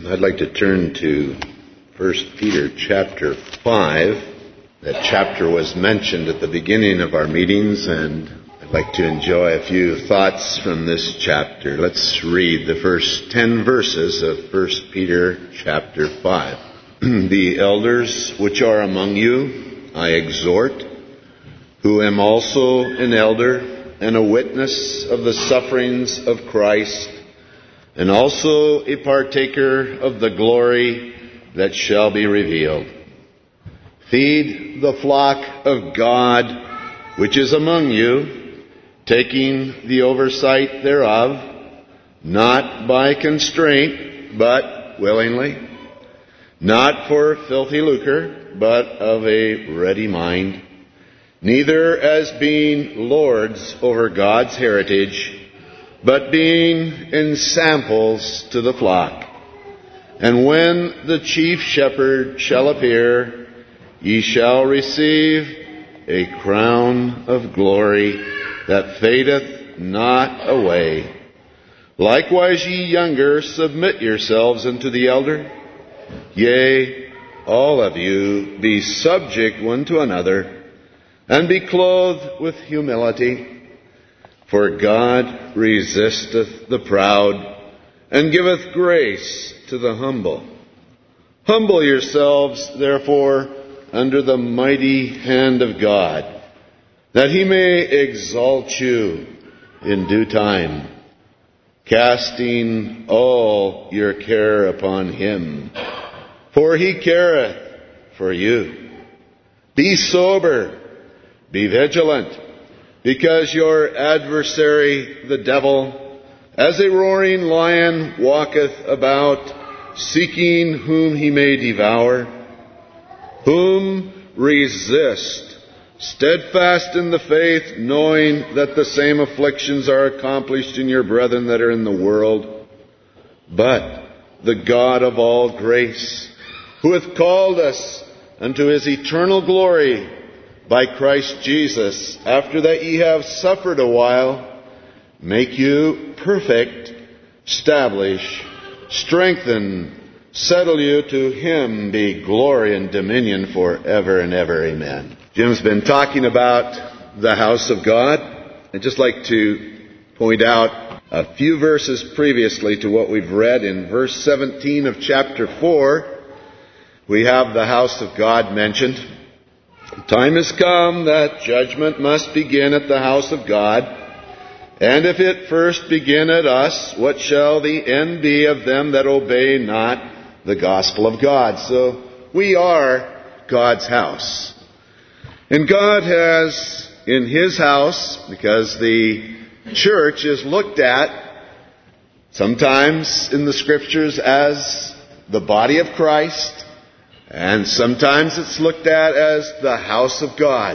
I'd like to turn to 1 Peter chapter 5. That chapter was mentioned at the beginning of our meetings, and I'd like to enjoy a few thoughts from this chapter. Let's read the first 10 verses of 1 Peter chapter 5. The elders which are among you I exhort, who am also an elder and a witness of the sufferings of Christ, and also a partaker of the glory that shall be revealed. Feed the flock of God which is among you, taking the oversight thereof, not by constraint, but willingly, not for filthy lucre, but of a ready mind, neither as being lords over God's heritage, but being ensamples to the flock. And when the chief shepherd shall appear, ye shall receive a crown of glory that fadeth not away. Likewise ye younger, submit yourselves unto the elder. Yea, all of you be subject one to another, and be clothed with humility. For God resisteth the proud, and giveth grace to the humble. Humble yourselves, therefore, under the mighty hand of God, that he may exalt you in due time, casting all your care upon him, for he careth for you. Be sober, be vigilant, because your adversary, the devil, as a roaring lion, walketh about, seeking whom he may devour. Whom resist, steadfast in the faith, knowing that the same afflictions are accomplished in your brethren that are in the world. But the God of all grace, who hath called us unto his eternal glory by Christ Jesus, after that ye have suffered a while, make you perfect, establish, strengthen, settle you. To him be glory and dominion forever and ever. Amen. Jim's been talking about the house of God. I'd just like to point out a few verses previously to what we've read. In verse 17 of chapter 4, we have the house of God mentioned. The time has come that judgment must begin at the house of God. And if it first begin at us, what shall the end be of them that obey not the gospel of God? So we are God's house. And God has in his house, because the church is looked at sometimes in the scriptures as the body of Christ, and sometimes it's looked at as the house of God.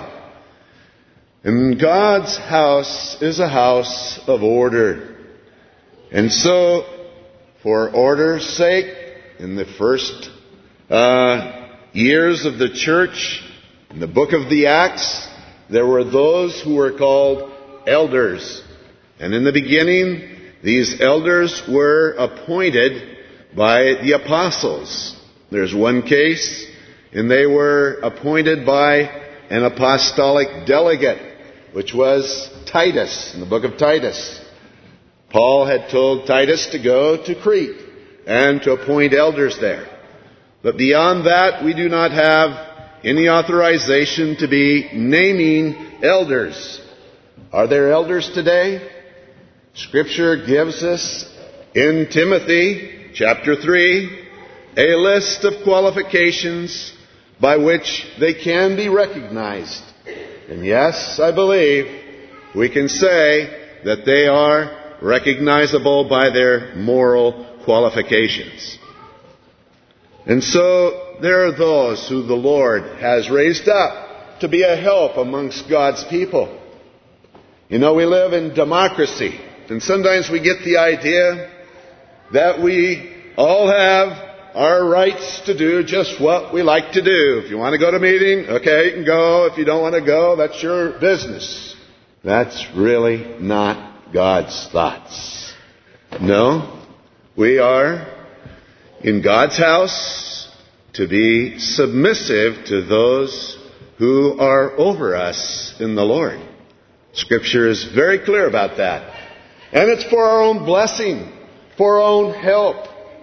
And God's house is a house of order. And so, for order's sake, in the first years of the church, in the book of the Acts, there were those who were called elders. And in the beginning, these elders were appointed by the apostles. There's one case, and they were appointed by an apostolic delegate, which was Titus, in the book of Titus. Paul had told Titus to go to Crete and to appoint elders there. But beyond that, we do not have any authorization to be naming elders. Are there elders today? Scripture gives us in Timothy chapter 3 a list of qualifications by which they can be recognized. And yes, I believe we can say that they are recognizable by their moral qualifications. And so there are those who the Lord has raised up to be a help amongst God's people. You know, we live in democracy, and sometimes we get the idea that we all have our rights to do just what we like to do. If you want to go to a meeting, okay, you can go. If you don't want to go, that's your business. That's really not God's thoughts. No, we are in God's house to be submissive to those who are over us in the Lord. Scripture is very clear about that. And it's for our own blessing, for our own help.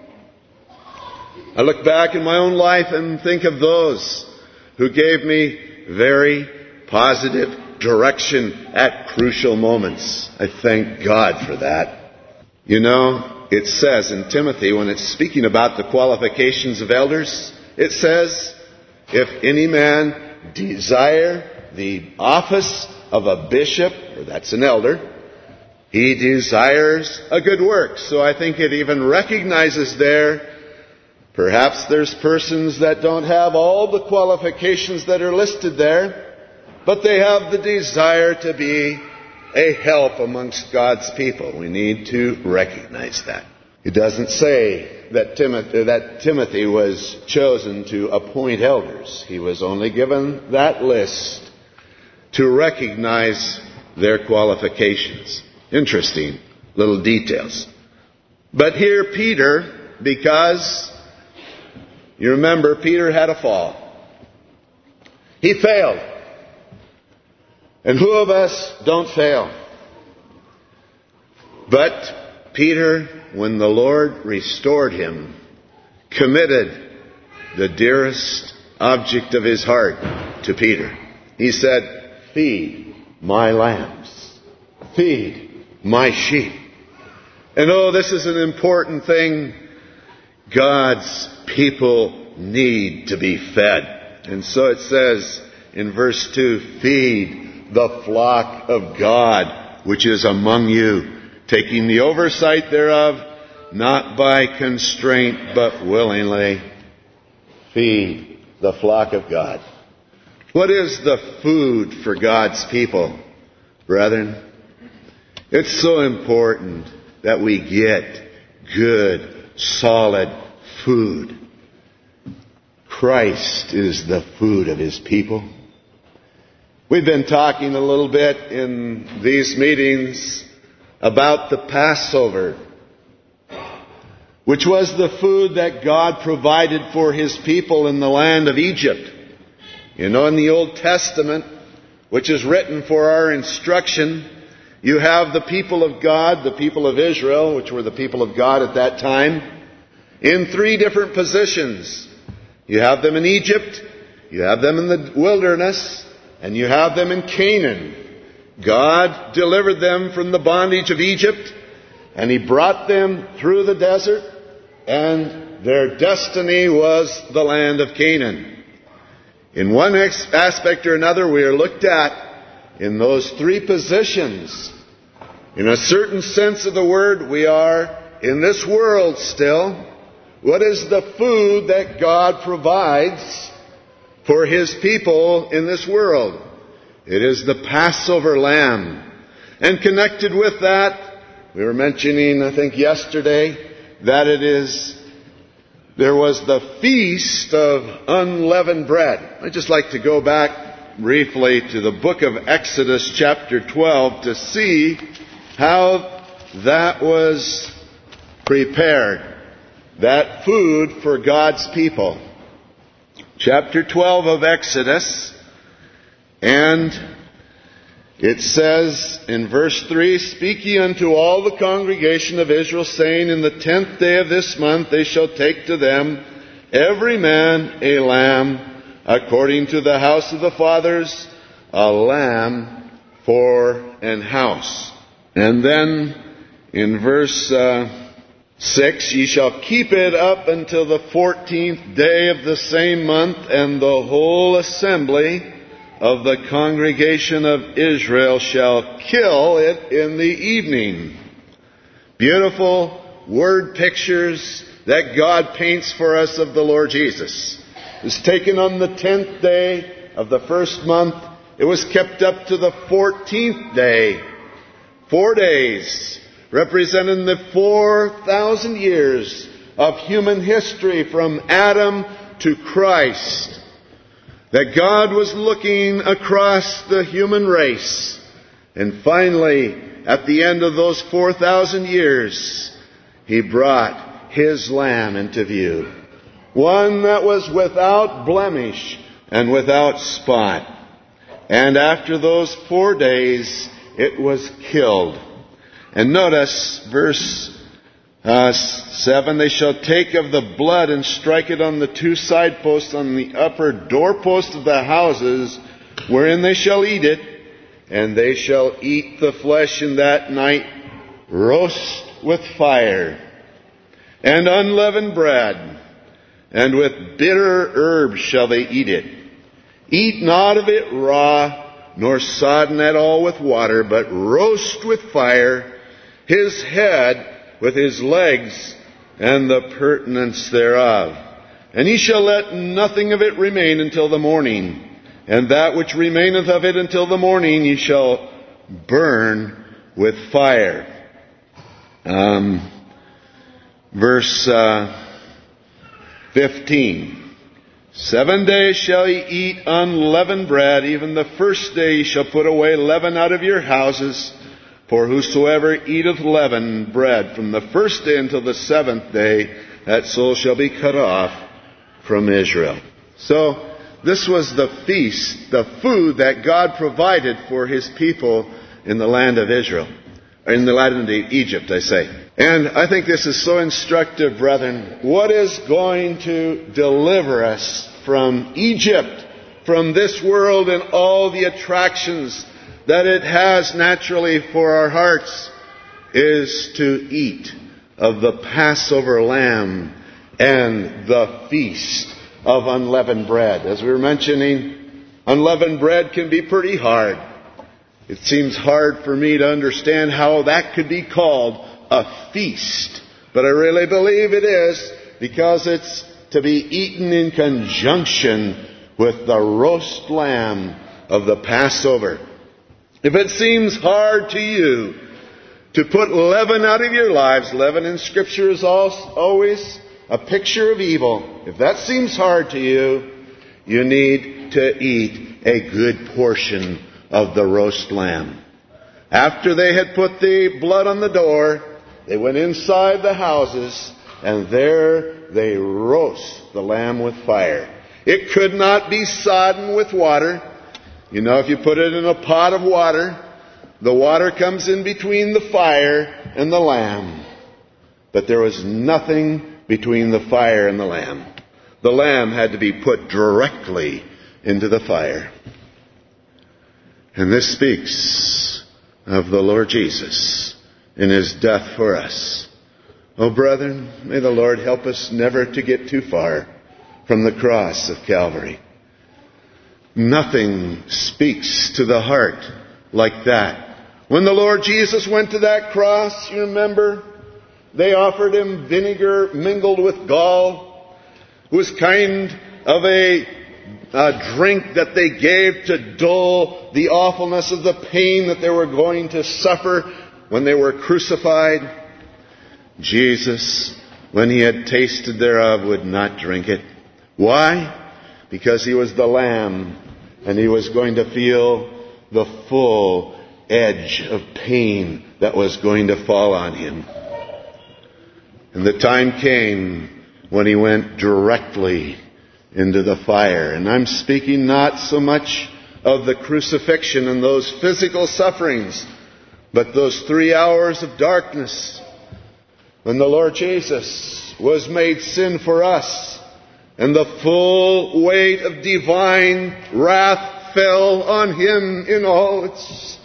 I look back in my own life and think of those who gave me very positive direction at crucial moments. I thank God for that. You know, it says in Timothy, when it's speaking about the qualifications of elders, it says, if any man desire the office of a bishop, or that's an elder, he desires a good work. So I think it even recognizes there, perhaps there's persons that don't have all the qualifications that are listed there, but they have the desire to be a help amongst God's people. We need to recognize that. It doesn't say that Timothy was chosen to appoint elders. He was only given that list to recognize their qualifications. Interesting little details. But here Peter, because you remember Peter had a fall. He failed. And who of us don't fail? But Peter, when the Lord restored him, committed the dearest object of his heart to Peter. He said, feed my lambs. Feed my sheep. And oh, this is an important thing. God's people need to be fed. And so it says in verse 2, feed the flock of God, which is among you, taking the oversight thereof, not by constraint, but willingly. Feed the flock of God. What is the food for God's people, brethren? It's so important that we get good, solid food. Christ is the food of His people. We've been talking a little bit in these meetings about the Passover, which was the food that God provided for His people in the land of Egypt. You know, in the Old Testament, which is written for our instruction, you have the people of God, the people of Israel, which were the people of God at that time, in three different positions. You have them in Egypt, you have them in the wilderness, and you have them in Canaan. God delivered them from the bondage of Egypt, and He brought them through the desert, and their destiny was the land of Canaan. In one aspect or another, we are looked at in those three positions. In a certain sense of the word, we are in this world still. What is the food that God provides for His people in this world? It is the Passover lamb. And connected with that, we were mentioning, I think yesterday, that there was the feast of unleavened bread. I'd just like to go back briefly to the book of Exodus chapter 12 to see how that was prepared, that food for God's people. Chapter 12 of Exodus, and it says in verse 3, Speak ye unto all the congregation of Israel, saying, In the 10th day of this month they shall take to them every man a lamb, according to the house of the fathers, a lamb for an house. And then in verse 6, Ye shall keep it up until the 14th day of the same month, and the whole assembly of the congregation of Israel shall kill it in the evening. Beautiful word pictures that God paints for us of the Lord Jesus. It was taken on the 10th day of the first month. It was kept up to the 14th day. 4 days, representing the 4,000 years of human history from Adam to Christ. That God was looking across the human race. And finally, at the end of those 4,000 years, He brought his lamb into view, one that was without blemish and without spot. And after those 4 days, it was killed. And notice verse 7, they shall take of the blood and strike it on the 2 side posts on the upper doorpost of the houses, wherein they shall eat it. And they shall eat the flesh in that night, roast with fire, and unleavened bread, and with bitter herbs shall they eat it. Eat not of it raw, nor sodden at all with water, but roast with fire, his head with his legs, and the purtenance thereof. And ye shall let nothing of it remain until the morning. And that which remaineth of it until the morning ye shall burn with fire. Verse 15. 7 days shall ye eat unleavened bread. Even the first day ye shall put away leaven out of your houses. For whosoever eateth leavened bread from the first day until the 7th day, that soul shall be cut off from Israel. So, this was the feast, the food that God provided for His people in the land of Israel. Or in the land of Egypt, I say. And I think this is so instructive, brethren. What is going to deliver us from Egypt, from this world and all the attractions that it has naturally for our hearts, is to eat of the Passover lamb and the feast of unleavened bread. As we were mentioning, unleavened bread can be pretty hard. It seems hard for me to understand how that could be called a feast. But I really believe it is, because it's to be eaten in conjunction with the roast lamb of the Passover. If it seems hard to you to put leaven out of your lives, leaven in Scripture is always a picture of evil. If that seems hard to you, you need to eat a good portion of the roast lamb. After they had put the blood on the door, they went inside the houses, and there they roast the lamb with fire. It could not be sodden with water. You know, if you put it in a pot of water, the water comes in between the fire and the lamb. But there was nothing between the fire and the lamb. The lamb had to be put directly into the fire. And this speaks of the Lord Jesus in His death for us. Oh, brethren, may the Lord help us never to get too far from the cross of Calvary. Nothing speaks to the heart like that. When the Lord Jesus went to that cross, you remember, they offered Him vinegar mingled with gall. It was kind of a drink that they gave to dull the awfulness of the pain that they were going to suffer when they were crucified. Jesus, when He had tasted thereof, would not drink it. Why? Because He was the Lamb, and He was going to feel the full edge of pain that was going to fall on Him. And the time came when He went directly into the fire. And I'm speaking not so much of the crucifixion and those physical sufferings, but those 3 hours of darkness when the Lord Jesus was made sin for us, and the full weight of divine wrath fell on Him in all its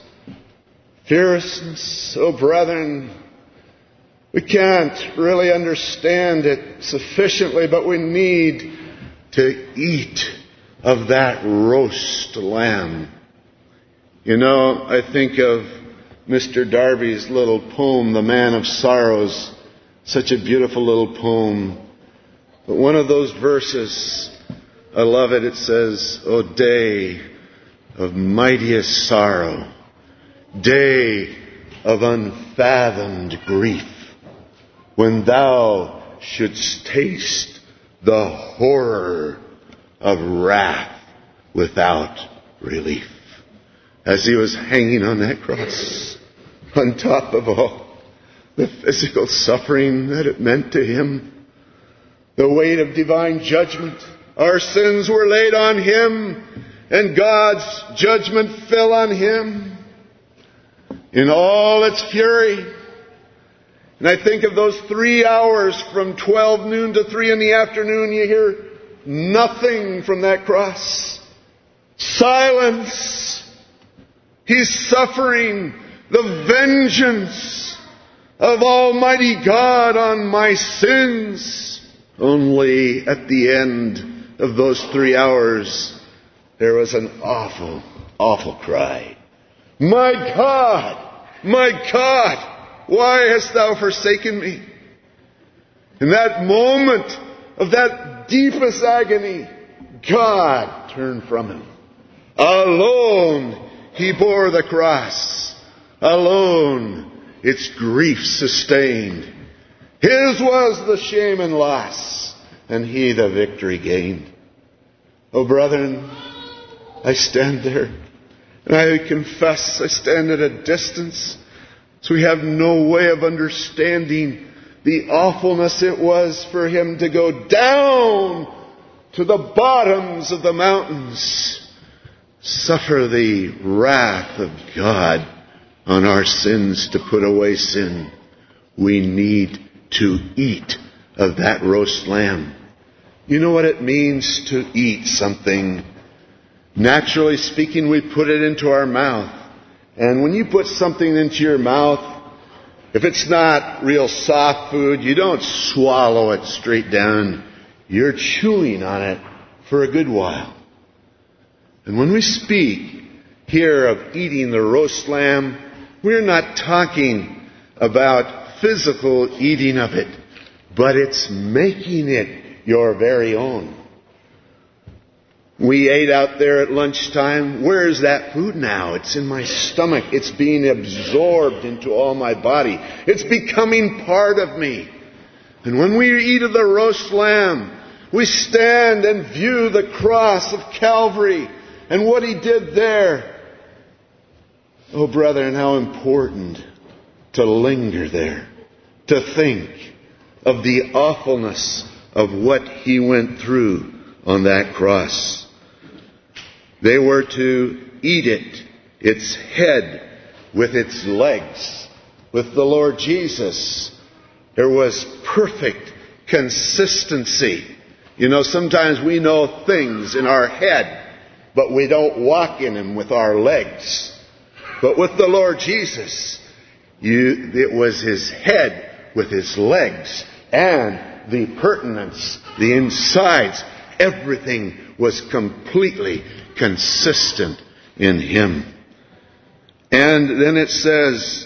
fierceness. Oh, brethren, we can't really understand it sufficiently, but we need to eat of that roast lamb. You know, I think of Mr. Darby's little poem, The Man of Sorrows. Such a beautiful little poem. But one of those verses, I love it. It says, "O day of mightiest sorrow, day of unfathomed grief, when thou shouldst taste the horror of wrath without relief." As He was hanging on that cross, on top of all the physical suffering that it meant to him, the weight of divine judgment. Our sins were laid on him, and God's judgment fell on him in all its fury. And I think of those 3 hours from 12 noon to 3 in the afternoon. You hear nothing from that cross. Silence. He's suffering the vengeance of Almighty God on my sins. Only at the end of those 3 hours, there was an awful, awful cry. My God, why hast thou forsaken me? In that moment of that deepest agony, God turned from him. Alone he bore the cross. Alone its grief sustained. His was the shame and loss, and he the victory gained. Oh, brethren, I stand there, and I confess I stand at a distance, so we have no way of understanding the awfulness it was for him to go down to the bottoms of the mountains, suffer the wrath of God on our sins to put away sin. We need to eat of that roast lamb. You know what it means to eat something? Naturally speaking, we put it into our mouth. And when you put something into your mouth, if it's not real soft food, you don't swallow it straight down. You're chewing on it for a good while. And when we speak here of eating the roast lamb, we're not talking about physical eating of it, but it's making it your very own. We ate out there at lunchtime. Where is that food now? It's in my stomach. It's being absorbed into all my body. It's becoming part of me. And when we eat of the roast lamb, we stand and view the cross of Calvary and what he did there. Oh, brethren, how important to linger there, to think of the awfulness of what he went through on that cross. They were to eat it, its head with its legs. With the Lord Jesus, there was perfect consistency. You know, sometimes we know things in our head, but we don't walk in them with our legs. But with the Lord Jesus, it was his head with his legs and the pertinence, the insides. Everything was completely consistent in him. And then it says,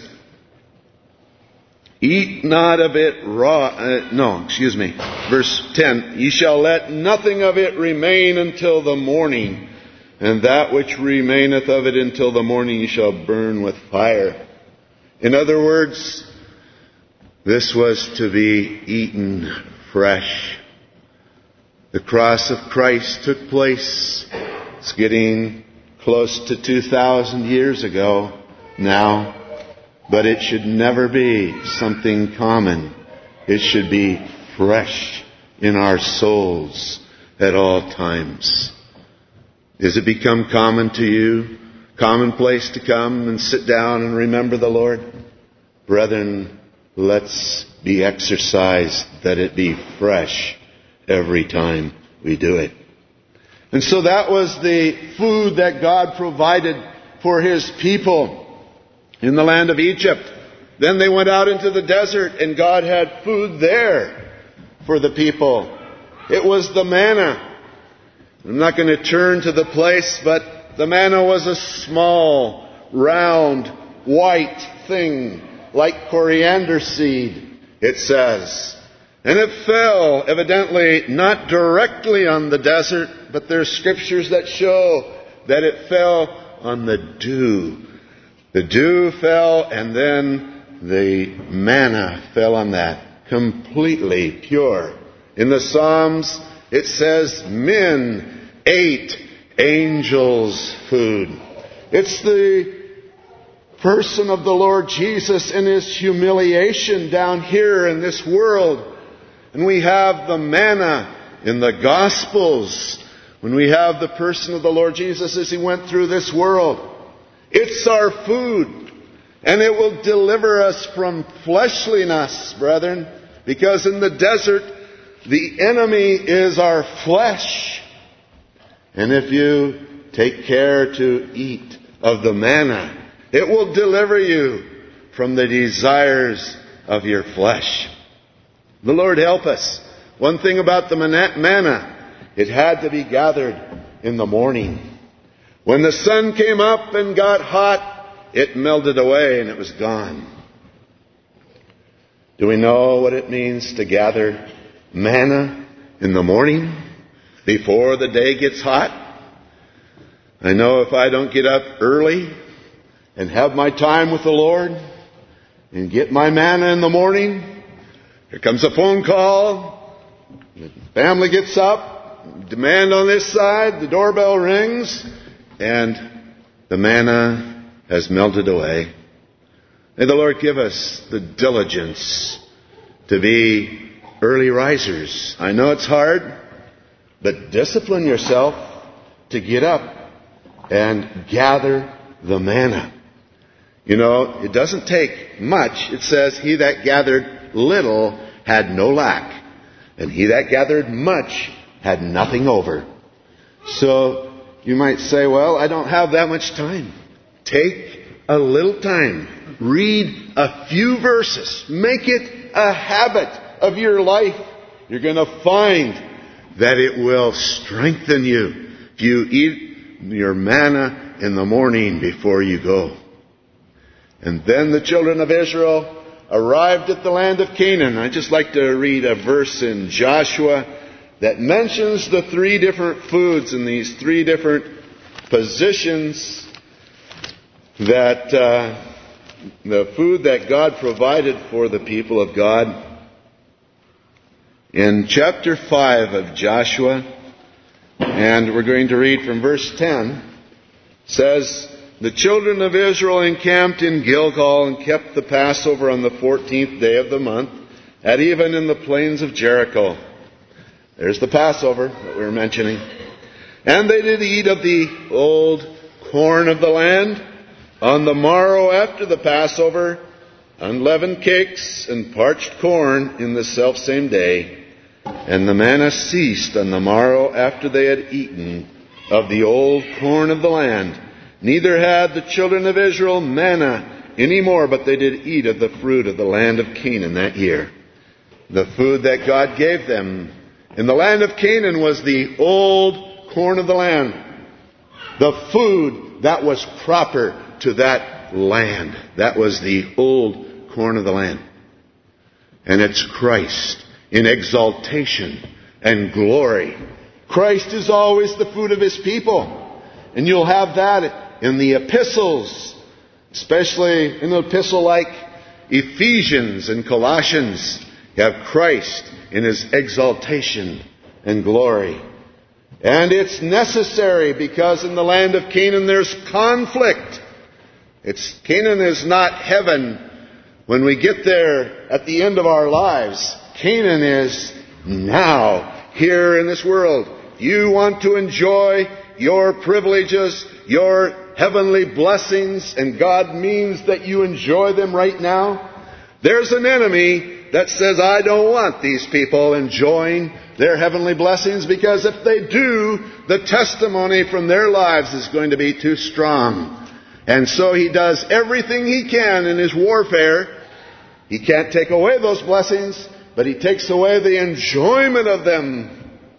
eat not of it raw. Verse 10, ye shall let nothing of it remain until the morning. And that which remaineth of it until the morning ye shall burn with fire. In other words, this was to be eaten fresh. The cross of Christ took place. It's getting close to 2,000 years ago now. But it should never be something common. It should be fresh in our souls at all times. Does it become common to you? Commonplace to come and sit down and remember the Lord? Brethren, let's be exercised that it be fresh every time we do it. And so that was the food that God provided for his people in the land of Egypt. Then they went out into the desert and God had food there for the people. It was the manna. I'm not going to turn to the place, but the manna was a small, round, white thing like coriander seed, it says. And it fell, evidently, not directly on the desert, but there's scriptures that show that it fell on the dew. The dew fell, and then the manna fell on that, completely pure. In the Psalms, it says, men ate angels' food. It's the person of the Lord Jesus in His humiliation down here in this world. And we have the manna in the Gospels when we have the person of the Lord Jesus as He went through this world. It's our food, and it will deliver us from fleshliness, brethren, because in the desert, the enemy is our flesh. And if you take care to eat of the manna, it will deliver you from the desires of your flesh. The Lord help us. One thing about the manna, it had to be gathered in the morning. When the sun came up and got hot, it melted away and it was gone. Do we know what it means to gather manna in the morning before the day gets hot? I know if I don't get up early and have my time with the Lord and get my manna in the morning, here comes a phone call, the family gets up, demand on this side, the doorbell rings, and the manna has melted away. May the Lord give us the diligence to be early risers. I know it's hard, but discipline yourself to get up and gather the manna. You know, it doesn't take much. It says, he that gathered little had no lack, and he that gathered much had nothing over. So you might say, well, I don't have that much time. Take a little time. Read a few verses. Make it a habit of your life. You're going to find that it will strengthen you if you eat your manna in the morning before you go. And then the children of Israel arrived at the land of Canaan. I'd just like to read a verse in Joshua that mentions the three different foods and these three different positions that the food that God provided for the people of God. In chapter 5 of Joshua, and we're going to read from verse 10, says, the children of Israel encamped in Gilgal and kept the Passover on the 14th day of the month, at even in the plains of Jericho. There's the Passover that we were mentioning. And they did eat of the old corn of the land on the morrow after the Passover, unleavened cakes and parched corn in the selfsame day. And the manna ceased on the morrow after they had eaten of the old corn of the land. Neither had the children of Israel manna any more, but they did eat of the fruit of the land of Canaan that year. The food that God gave them in the land of Canaan was the old corn of the land. The food that was proper to that land. That was the old corn of the land. And it's Christ in exaltation and glory. Christ is always the food of His people. And you'll have that in the epistles, especially in an epistle like Ephesians and Colossians. You have Christ in His exaltation and glory. And it's necessary because in the land of Canaan there's conflict. Canaan is not heaven when we get there at the end of our lives. Canaan is now, here in this world. You want to enjoy your privileges, your heavenly blessings, and God means that you enjoy them right now. There's an enemy that says, I don't want these people enjoying their heavenly blessings, because if they do, the testimony from their lives is going to be too strong. And so he does everything he can in his warfare. He can't take away those blessings, but he takes away the enjoyment of them.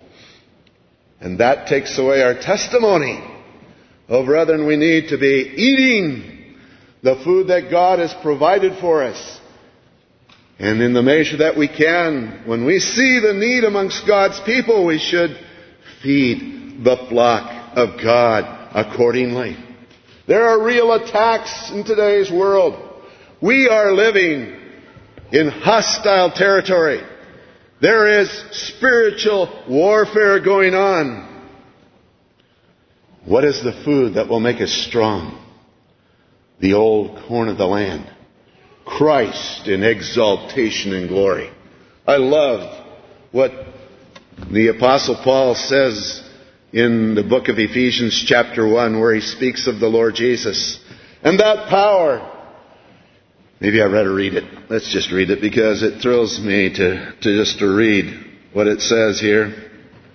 And that takes away our testimony. Oh, brethren, we need to be eating the food that God has provided for us. And in the measure that we can, when we see the need amongst God's people, we should feed the flock of God accordingly. There are real attacks in today's world. We are living in hostile territory. There is spiritual warfare going on. What is the food that will make us strong? the old corn of the land. Christ in exaltation and glory. I love what the Apostle Paul says in the book of Ephesians chapter 1, where he speaks of the Lord Jesus. And that power, maybe I'd rather read it. Let's just read it because it thrills me to read what it says here.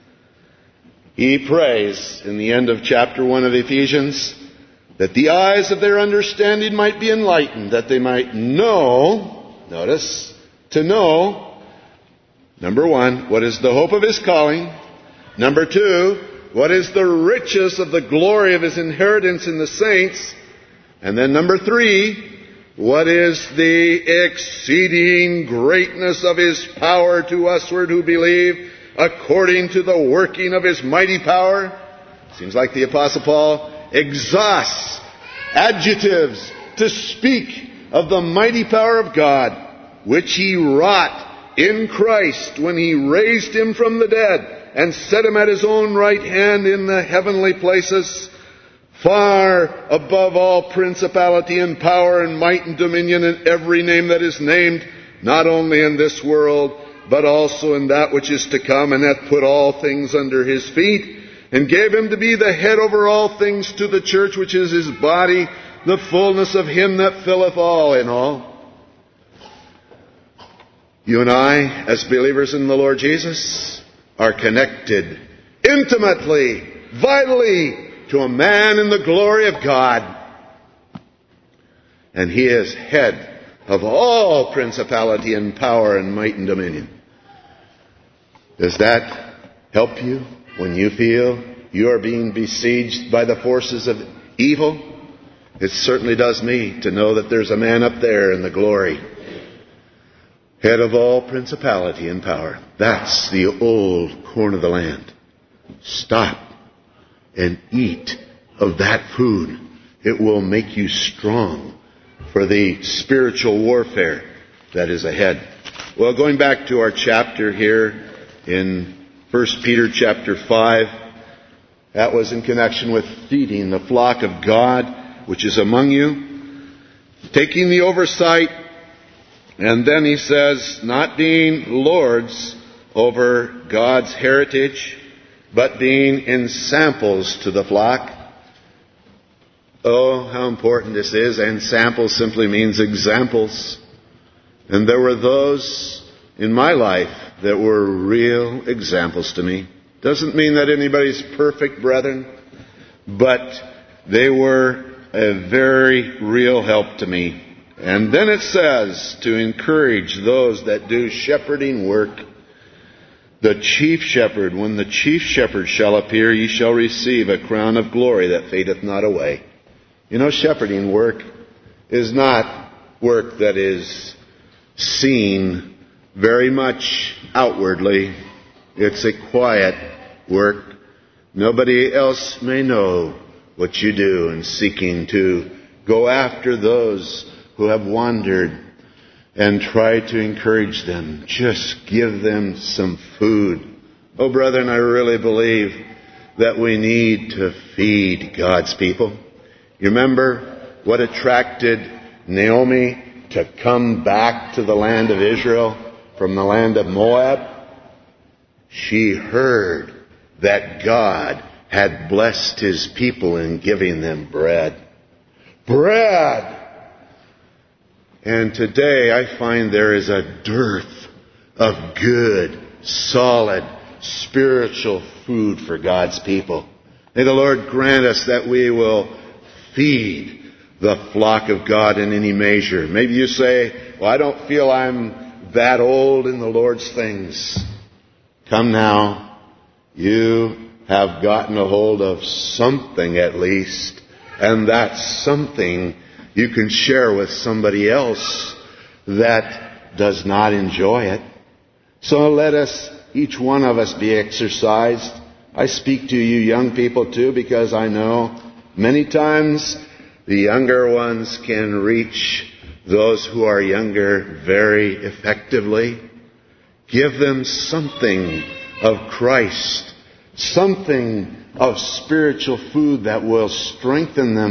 He prays in the end of chapter 1 of Ephesians that the eyes of their understanding might be enlightened, that they might know, notice, to know, number 1, what is the hope of His calling. Number 2, what is the riches of the glory of His inheritance in the saints. And then number 3, what is the exceeding greatness of His power to usward who believe, according to the working of His mighty power. Seems like the Apostle Paul exhausts adjectives to speak of the mighty power of God, which He wrought in Christ when He raised Him from the dead and set Him at His own right hand in the heavenly places, far above all principality and power and might and dominion and every name that is named, not only in this world, but also in that which is to come, and hath put all things under His feet, and gave Him to be the head over all things to the church, which is His body, the fullness of Him that filleth all in all. You and I, as believers in the Lord Jesus, are connected intimately, vitally, to a man in the glory of God. And He is head of all principality and power and might and dominion. Does that help you when you feel you are being besieged by the forces of evil? It certainly does me to know that there's a man up there in the glory, head of all principality and power. That's the old corn of the land. Stop and eat of that food. It will make you strong for the spiritual warfare that is ahead. Well, going back to our chapter here in 1 Peter chapter 5, that was in connection with feeding the flock of God which is among you, taking the oversight, and then he says, not being lords over God's heritage, but being ensamples to the flock. Oh, how important this is. Ensamples simply means examples. And there were those in my life that were real examples to me. Doesn't mean that anybody's perfect, brethren, but they were a very real help to me. And then it says to encourage those that do shepherding work. The chief shepherd, when the chief shepherd shall appear, ye shall receive a crown of glory that fadeth not away. You know, shepherding work is not work that is seen very much outwardly. It's a quiet work. Nobody else may know what you do in seeking to go after those who have wandered and try to encourage them. Just give them some food. Oh, brethren, I really believe that we need to feed God's people. You remember what attracted Naomi to come back to the land of Israel from the land of Moab? She heard that God had blessed His people in giving them bread. Bread! And today I find there is a dearth of good, solid, spiritual food for God's people. May the Lord grant us that we will feed the flock of God in any measure. Maybe you say, well, I don't feel I'm that old in the Lord's things. Come now. You have gotten a hold of something at least, and that's something you can share with somebody else that does not enjoy it. So let us, each one of us, be exercised. I speak to you young people too, because I know many times the younger ones can reach those who are younger very effectively. Give them something of Christ, something of spiritual food that will strengthen them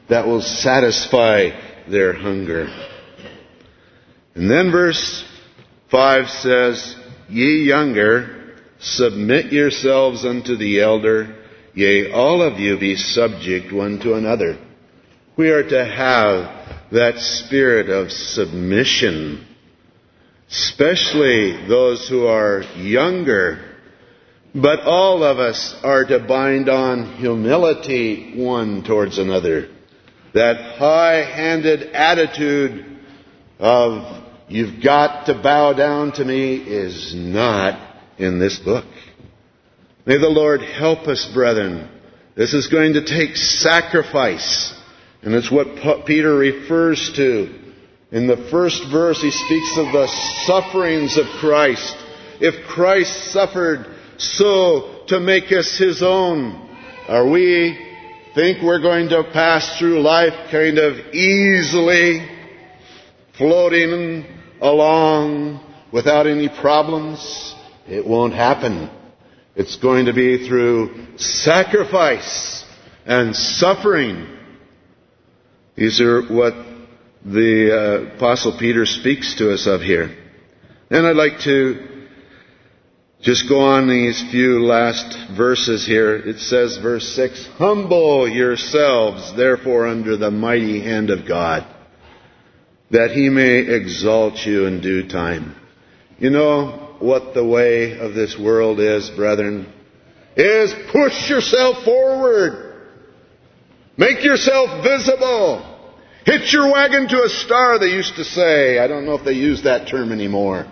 that will satisfy their hunger. And then verse 5 says, Ye younger, submit yourselves unto the elder, yea, all of you be subject one to another. We are to have that spirit of submission, especially those who are younger. But all of us are to bind on humility one towards another. That high-handed attitude of, you've got to bow down to me, is not in this book. May the Lord help us, brethren. This is going to take sacrifice. And it's what Peter refers to. In the first verse, he speaks of the sufferings of Christ. If Christ suffered so to make us His own, are we think we're going to pass through life kind of easily, floating along without any problems? It won't happen. It's going to be through sacrifice and suffering. These are what the Apostle Peter speaks to us of here. And I'd like to just go on these few last verses here. It says, verse 6, Humble yourselves, therefore, under the mighty hand of God, that He may exalt you in due time. You know what the way of this world is, brethren? Is push yourself forward. Make yourself visible. Hitch your wagon to a star, they used to say. I don't know if they use that term anymore.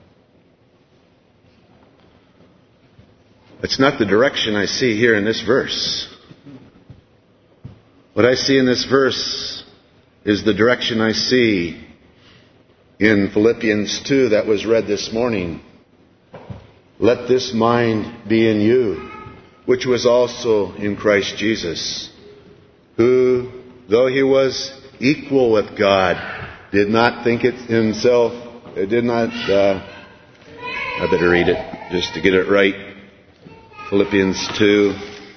It's not the direction I see here in this verse. What I see in this verse is the direction I see in Philippians 2 that was read this morning. Let this mind be in you, which was also in Christ Jesus, who, though He was equal with God, did not think it himself, I better read it just to get it right. Philippians 2.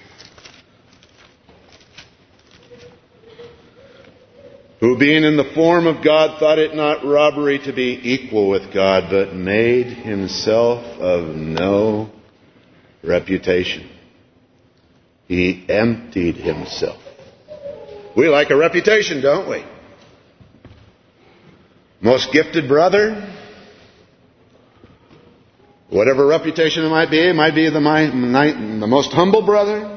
Who being in the form of God thought it not robbery to be equal with God, but made Himself of no reputation. He emptied Himself. We like a reputation, don't we? Most gifted brother, whatever reputation it might be the most humble brother.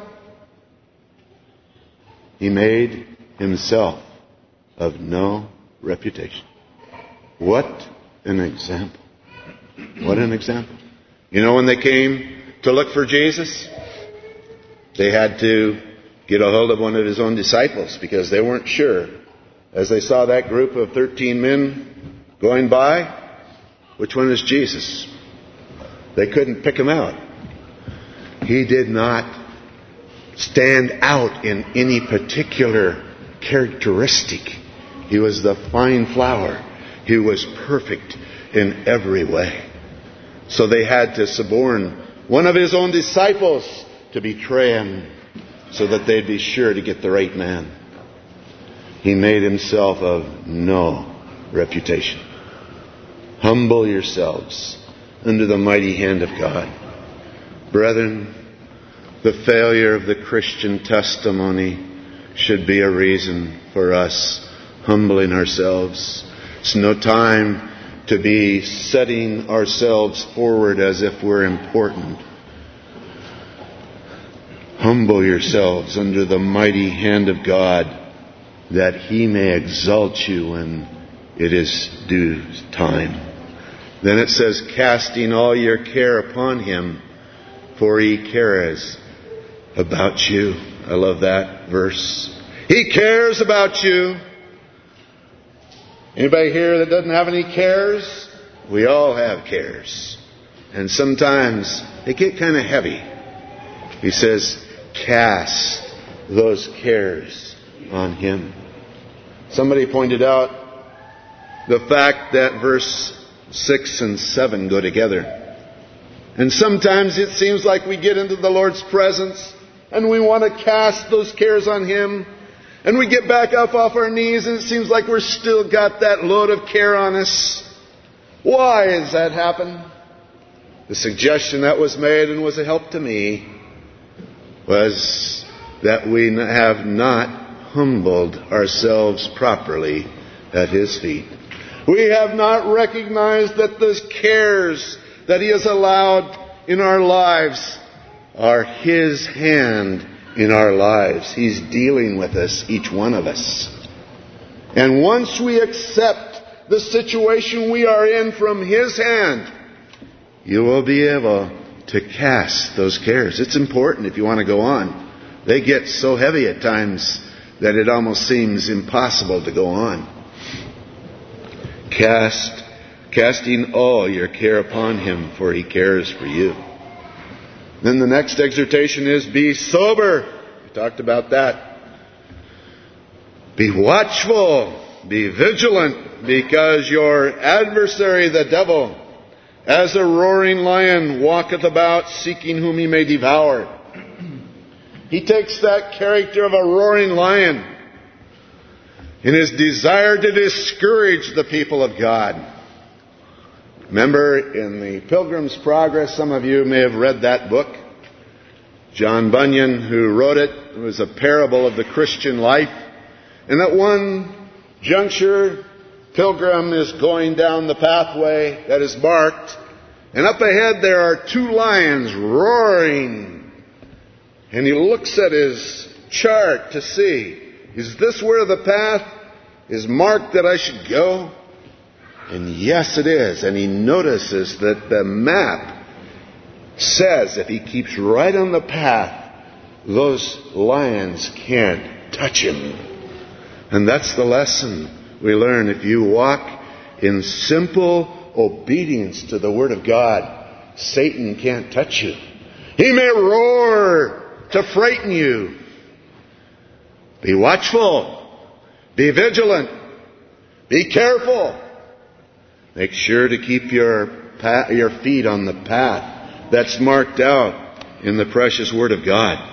He made Himself of no reputation. What an example. What an example. You know, when they came to look for Jesus, they had to get a hold of one of His own disciples because they weren't sure. As they saw that group of 13 men going by, which one is Jesus? They couldn't pick Him out. He did not stand out in any particular characteristic. He was the fine flower. He was perfect in every way. So they had to suborn one of His own disciples to betray Him, so that they'd be sure to get the right man. He made Himself of no reputation. Humble yourselves under the mighty hand of God. Brethren, the failure of the Christian testimony should be a reason for us humbling ourselves. It's no time to be setting ourselves forward as if we're important. Humble yourselves under the mighty hand of God, that He may exalt you when it is due time. Then it says, casting all your care upon Him, for He cares about you. I love that verse. He cares about you. Anybody here that doesn't have any cares? We all have cares. And sometimes they get kind of heavy. He says, cast those cares on Him. Somebody pointed out the fact that verse 6 and 7 go together. And sometimes it seems like we get into the Lord's presence and we want to cast those cares on Him. And we get back up off our knees and it seems like we're still got that load of care on us. Why has that happened? The suggestion that was made and was a help to me was that we have not humbled ourselves properly at His feet. We have not recognized that the cares that He has allowed in our lives are His hand in our lives. He's dealing with us, each one of us. And once we accept the situation we are in from His hand, you will be able to cast those cares. It's important if you want to go on. They get so heavy at times that it almost seems impossible to go on. Casting all your care upon Him, for He cares for you. Then the next exhortation is, be sober. We talked about that. Be watchful, be vigilant, because your adversary, the devil, as a roaring lion, walketh about, seeking whom he may devour. He takes that character of a roaring lion in his desire to discourage the people of God. Remember, in the Pilgrim's Progress, some of you may have read that book. John Bunyan, who wrote it, was a parable of the Christian life. And at one juncture, Pilgrim is going down the pathway that is marked, and up ahead there are two lions roaring. And he looks at his chart to see, is this where the path is marked that I should go? And yes, it is. And he notices that the map says if he keeps right on the path, those lions can't touch him. And that's the lesson we learn. If you walk in simple obedience to the Word of God, Satan can't touch you. He may roar to frighten you. Be watchful. Be vigilant. Be careful. Make sure to keep your feet on the path that's marked out in the precious Word of God.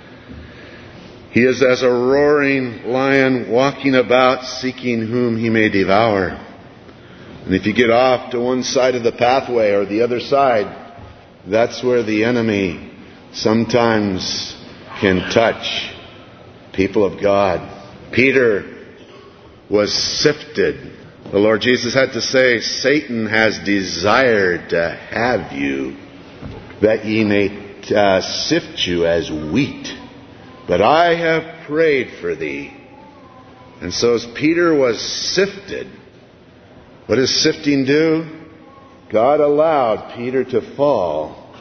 He is as a roaring lion walking about, seeking whom he may devour. And if you get off to one side of the pathway or the other side, that's where the enemy sometimes can touch people of God. Peter was sifted. The Lord Jesus had to say, Satan has desired to have you, that ye may sift you as wheat. But I have prayed for thee. And so as Peter was sifted, what does sifting do? God allowed Peter to fall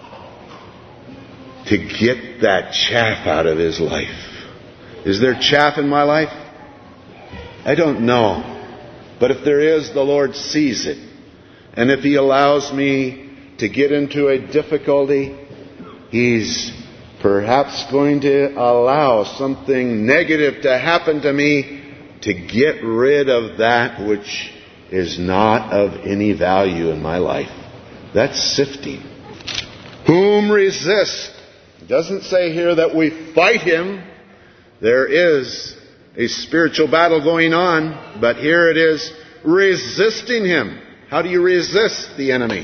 to get that chaff out of his life. Is there chaff in my life? I don't know. But if there is, the Lord sees it. And if He allows me to get into a difficulty, He's perhaps going to allow something negative to happen to me to get rid of that which is not of any value in my life. That's sifting. Whom resist? It doesn't say here that we fight him. There is a spiritual battle going on, but here it is resisting him. How do you resist the enemy?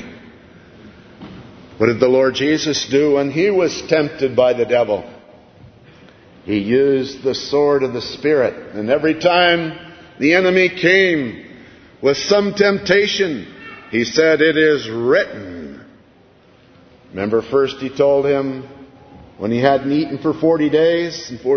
What did the Lord Jesus do when He was tempted by the devil? He used the sword of the Spirit. And every time the enemy came with some temptation, He said, it is written. Remember, first He told him when he hadn't eaten for 40 days, so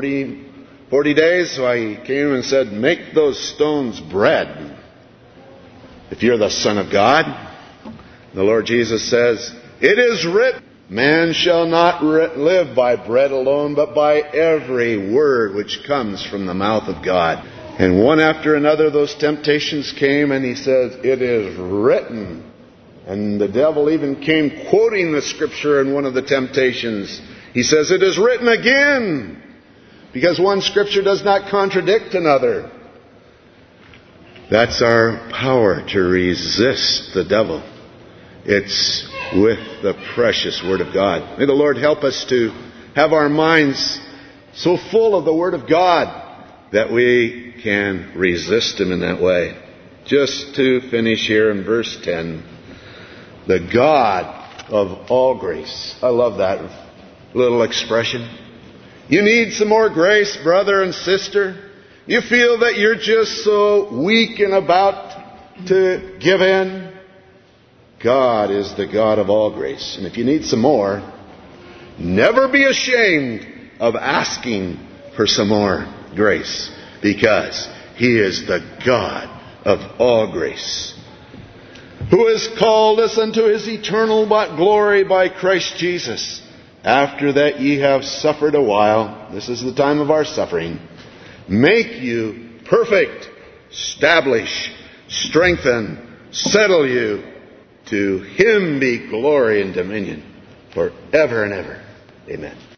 He came and said, make those stones bread if you're the Son of God. The Lord Jesus says, it is written, man shall not live by bread alone, but by every word which comes from the mouth of God. And one after another those temptations came, and He says, it is written. And the devil even came quoting the Scripture in one of the temptations. He says, it is written again. Because one Scripture does not contradict another. That's our power to resist the devil. It's with the precious Word of God. May the Lord help us to have our minds so full of the Word of God that we can resist Him in that way. Just to finish here in verse 10, the God of all grace. I love that little expression. You need some more grace, brother and sister. You feel that you're just so weak and about to give in. God is the God of all grace. And if you need some more, never be ashamed of asking for some more grace, because He is the God of all grace, who has called us unto His eternal glory by Christ Jesus, after that ye have suffered a while. This is the time of our suffering. Make you perfect, establish, strengthen, settle you. To Him be glory and dominion forever and ever. Amen.